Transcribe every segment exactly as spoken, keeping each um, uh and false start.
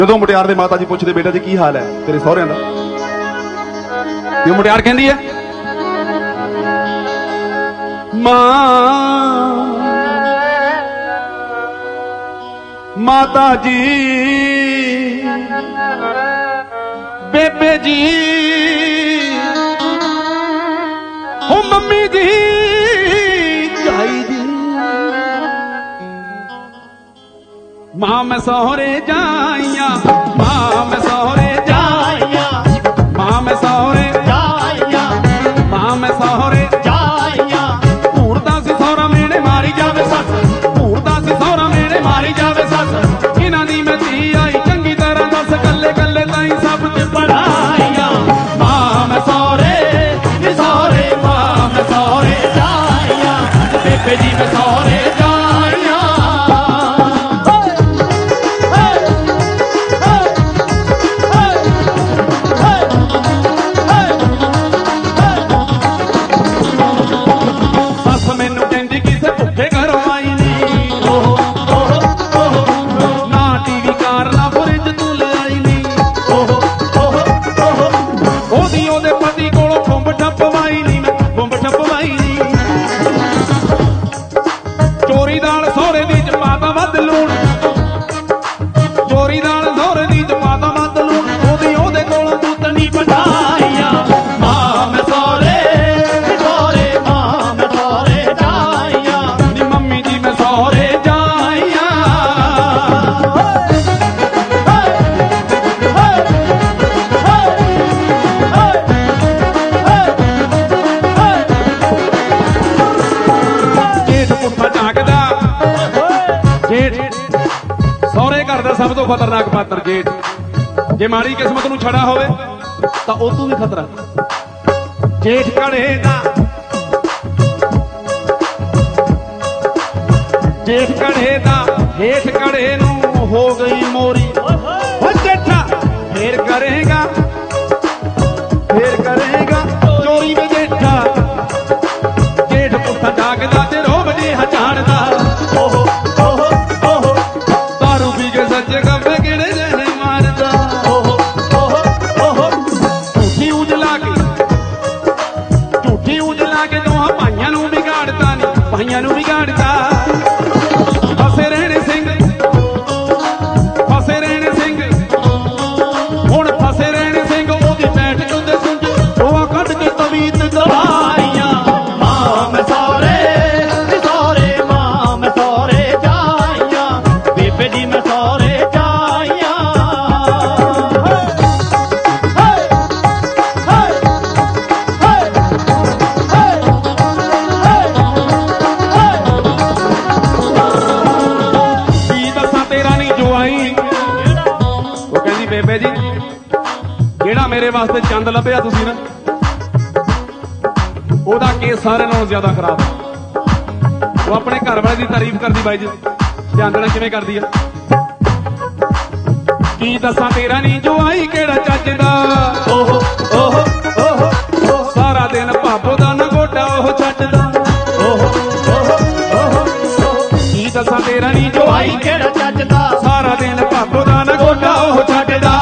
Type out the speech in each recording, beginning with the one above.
ਜਦੋਂ ਮੁਟਿਆਰ ਦੇ ਮਾਤਾ ਜੀ ਪੁੱਛਦੇ ਬੇਟਾ ਜੀ ਕੀ ਹਾਲ ਹੈ ਤੇਰੇ ਸਹੁਰਿਆਂ ਦਾ, ਤੇ ਮੁਟਿਆਰ ਕਹਿੰਦੀ ਹੈ ਮਾਂ ਮਾਤਾ ਜੀ ਬੇਬੇ ਜੀ ਹੋ ਮੰਮੀ ਜੀ ਚਾਹੀਦੀ मां मैं सोहरे जाइया मां मैं सोहरे जाइया मां मैं सोहरे जाइया मां मैं सोहरे जाइया भूरदा सी सोहरा मेरे मारी जावे सस भूरदा सी सोहरा मेरे मारी जावे सस इन्हां दी मैं धी आई चंगी तरह दस कल्ले कल्ले ताई सब ते पढ़ाइया मां मैं सोहरे सोहरे मां मैं सोहरे जाइया बेबे जी मैं सोहरे सब तो खतरनाक पात्र जेठ जे माड़ी किस्मत नूं छड़ा होवे तां ओह तों भी खतरा जेठ कड़े दा जेठ कड़े दा हेठ कड़े नूं हो गई मोरी ओ जेठा फेर करेगा फेर करेगा चोरी में जेठा जेठ पुट्ठा जागदा ते रोब जी हजारदा वास्ते चंद लभ्या तुसीं ना ओहदा केस सारे नालों ज्यादा खराब है। वो अपने घर वाले की तारीफ करती बाई जी ध्यान देना किवें करदी है की दसां तेरा नी जो आई केड़ा चजदा ओहो ओहो ओहो सारा दिन भाबो दा ना गोडा ओह छड्डदा ओहो ओहो ओहो की दसां तेरा नी जो आई केड़ा चजदा सारा दिन भाबो दा ना गोडा ओह छड्डदा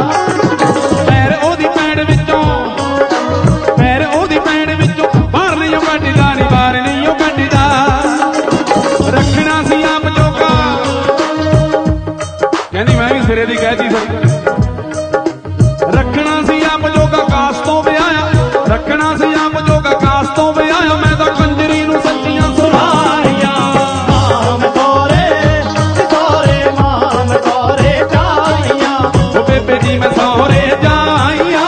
सिरे दी कहती रखना सी आप जोगा कास तो विआया रखना सी आप जोगा कास तो विआया मैं तो कंजरी नूं सच्चियां सुनाइया मां मैं तोरे तोरे मां मैं तोरे जाइया ओ बेबे जी मैं सोहरे जाइया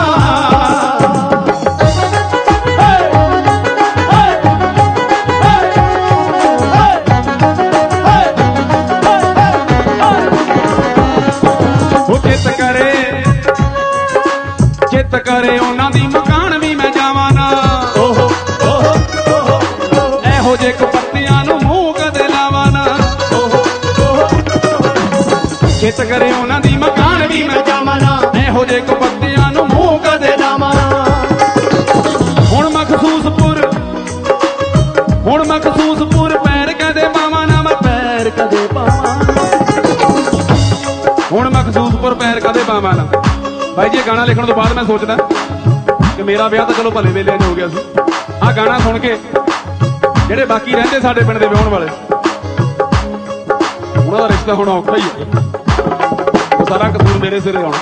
करे उन्हां दी मकान भी मैं जावां ना ओहो ओहो ओहो एहो जे कपत्तियां नूं मूंह कदे लावां ना ओहो ओहो चित करे उन्हां दी मकान भी मैं जावां ना एहो जे कपत्तियां नूं मूंह कदे लावां ना हुण मखसूसपुर हुण मखसूसपुर पैर कदे पावां ना मैं पैर कदे पावां हुण मखसूसपुर पैर ਜ਼ਹਿਰ ਕਦੇ ਪਾਵਾਂ ਨਾ। ਬਾਈ ਜੀ ਗਾਣਾ ਲਿਖਣ ਤੋਂ ਬਾਅਦ ਮੈਂ ਸੋਚਦਾ ਕਿ ਮੇਰਾ ਵਿਆਹ ਤਾਂ ਚਲੋ ਭਲੇ ਵੇਲੇ ਹੋ ਗਿਆ ਸੀ। ਆਹ ਗਾਣਾ ਸੁਣ ਕੇ ਜਿਹੜੇ ਬਾਕੀ ਰਹਿੰਦੇ ਸਾਡੇ ਪਿੰਡ ਦੇ ਵਿਆਹਣ ਵਾਲੇ, ਉਹਨਾਂ ਦਾ ਰਿਸ਼ਤਾ ਹੋਣਾ ਔਖਾ ਹੀ ਹੈ। ਉਹ ਸਾਰਾ ਕਸੂਰ ਮੇਰੇ ਸਿਰੇ ਆਉਣਾ।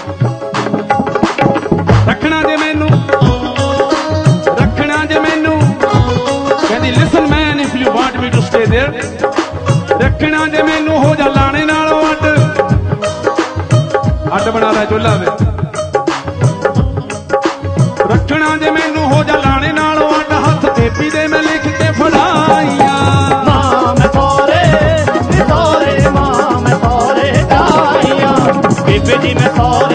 ਰੱਖਣਾ ਜੇ ਮੈਨੂੰ, ਰੱਖਣਾ ਜੇ ਮੈਨੂੰ, ਕਹਿੰਦੀ listen man if you want me to stay there. ਰੱਖਣਾ ਜੇ ਮੈਨੂੰ ਹੋ ਜਾ ਲਾਣੇ ਨਾਲੋਂ ਅੱਡ, ਅੱਡ ਬਣਾ ਲੈ ਚੁੱਲ੍ਹਾ ਵੇ। ਰੱਖਣਾ ਜੇ ਮੈਨੂੰ ਹੋ ਜਾ ਲਾਣੇ ਨਾਲੋਂ ਅੱਡ, ਹੱਥ ਬੇਬੀ ਦੇ ਮੈਂ ਲਿਖ ਕੇ ਫੜਾਈਆਂ। ਮਾਂ ਮੈਂ ਸਹੁਰੇ ਨੀ ਸਹੁਰੇ, ਮਾਂ ਮੈਂ ਸਹੁਰੇ ਜਾਈਆਂ, ਬੇਬੇ ਜੀ ਮੈਂ ਸਹੁਰੇ